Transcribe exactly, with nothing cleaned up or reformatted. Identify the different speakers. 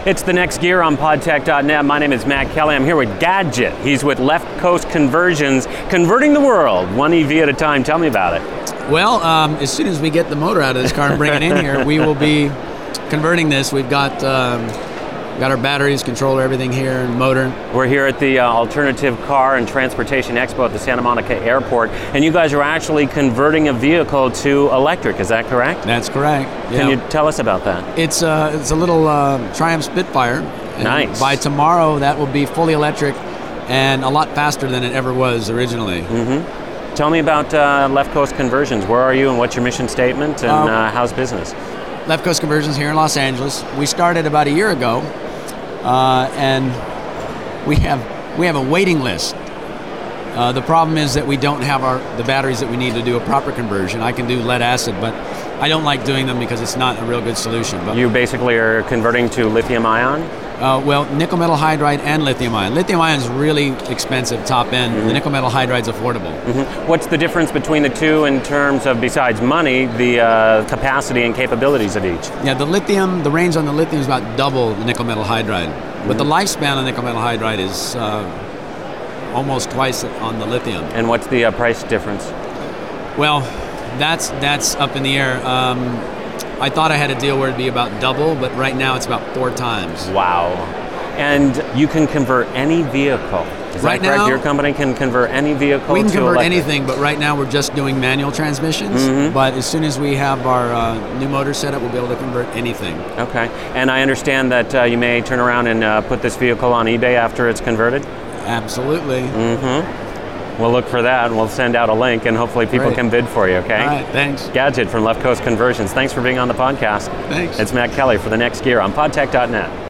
Speaker 1: It's The Next Gear on podtech dot net. My name is Matt Kelly. I'm here with Gadget. He's with Left Coast Conversions, converting the world, one E V at a time. Tell me about it.
Speaker 2: Well, um, as soon as we get the motor out of this car and bring it in here, we will be converting this. We've got um, got our batteries, controller, everything here, and motor.
Speaker 1: We're here at the uh, Alternative Car and Transportation Expo at the Santa Monica Airport, and you guys are actually converting a vehicle to electric. Is that correct?
Speaker 2: That's correct.
Speaker 1: Can
Speaker 2: Yeah.
Speaker 1: you tell us about that?
Speaker 2: It's uh, it's a little uh, Triumph Spitfire. And
Speaker 1: Nice.
Speaker 2: By tomorrow, that will be fully electric and a lot faster than it ever was originally.
Speaker 1: Mm-hmm. Tell me about uh, Left Coast Conversions. Where are you and what's your mission statement and
Speaker 2: Um,
Speaker 1: uh, how's business?
Speaker 2: Left Coast Conversions here in Los Angeles. We started about a year ago, uh, and we have we have a waiting list. Uh, the problem is that we don't have our the batteries that we need to do a proper conversion. I can do lead acid, but I don't like doing them because it's not a real good solution. But
Speaker 1: You basically are converting to lithium ion?
Speaker 2: Uh, well, nickel metal hydride and lithium ion. Lithium ion is really expensive, top end.
Speaker 1: Mm-hmm.
Speaker 2: The nickel metal hydride's affordable.
Speaker 1: Mm-hmm. What's the difference between the two in terms of, besides money, the uh, capacity and capabilities of each?
Speaker 2: Yeah, the lithium, the range on the lithium is about double the nickel metal hydride.
Speaker 1: Mm-hmm.
Speaker 2: But the lifespan of nickel metal hydride is uh, almost twice on the lithium.
Speaker 1: And what's the uh, price difference?
Speaker 2: Well, that's that's up in the air. Um, I thought I had a deal where it'd be about double, but right now it's about four times.
Speaker 1: Wow. And you can convert any vehicle. Is
Speaker 2: Right
Speaker 1: that correct?
Speaker 2: now-
Speaker 1: Your company can convert any vehicle
Speaker 2: We can
Speaker 1: to
Speaker 2: convert
Speaker 1: electric.
Speaker 2: anything, but right now we're just doing manual transmissions.
Speaker 1: Mhm.
Speaker 2: But as soon as we have our uh, new motor set up, we'll be able to convert anything.
Speaker 1: Okay. And I understand that uh, you may turn around and uh, put this vehicle on eBay after it's converted?
Speaker 2: Absolutely.
Speaker 1: Mm-hmm. We'll look for that and we'll send out a link and hopefully people
Speaker 2: Great.
Speaker 1: can bid for you, okay?
Speaker 2: All right, thanks.
Speaker 1: Gadget from Left Coast Conversions. Thanks for being on the podcast.
Speaker 2: Thanks.
Speaker 1: It's Matt Kelly for The Next Gear on podtech dot net.